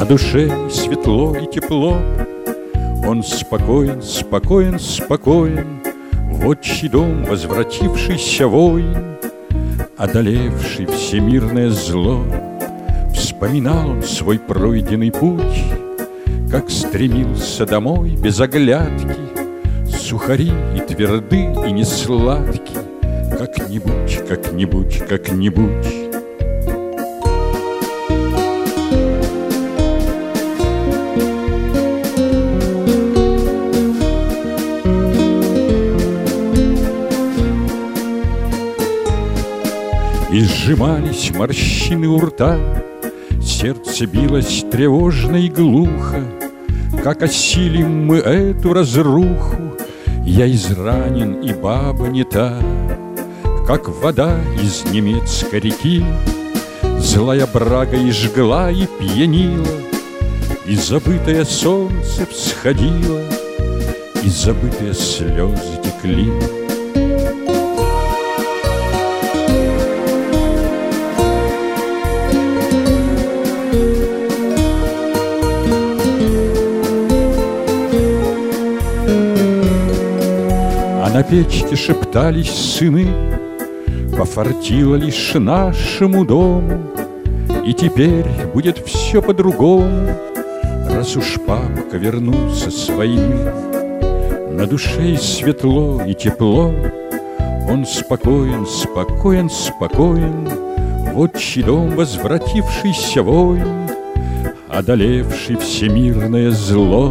душе светло и тепло. Он спокоен, спокоен, спокоен, в отчий дом возвратившийся воин, одолевший всемирное зло. Вспоминал он свой пройденный путь, как стремился домой без оглядки. Сухари и тверды, и несладки, как-нибудь, как-нибудь, как-нибудь. И сжимались морщины у рта, сердце билось тревожно и глухо. Как осилим мы эту разруху? Я изранен, и баба не та. Как вода из немецкой реки, злая брага и жгла, и пьянила, и забытое солнце всходило, и забытые слезы текли. А на печке шептались сыны: пофартило лишь нашему дому, и теперь будет все по-другому, раз уж папка вернулся с войны. На душе и светло, и тепло. Он спокоен, спокоен, спокоен, в отчий дом возвратившийся воин, одолевший всемирное зло.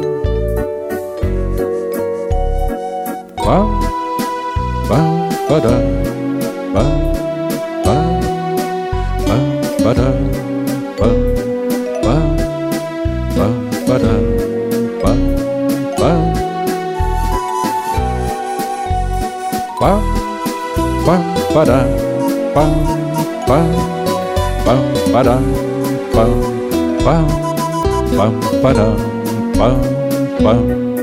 Пам-пам-па-да, пам-пам, пам-па-да, пам-пам, пам-па-да, пам-пам, пам-пам-па-да, пам-пам, пам-па-да, пам-пам, пам-па-да, пам-пам.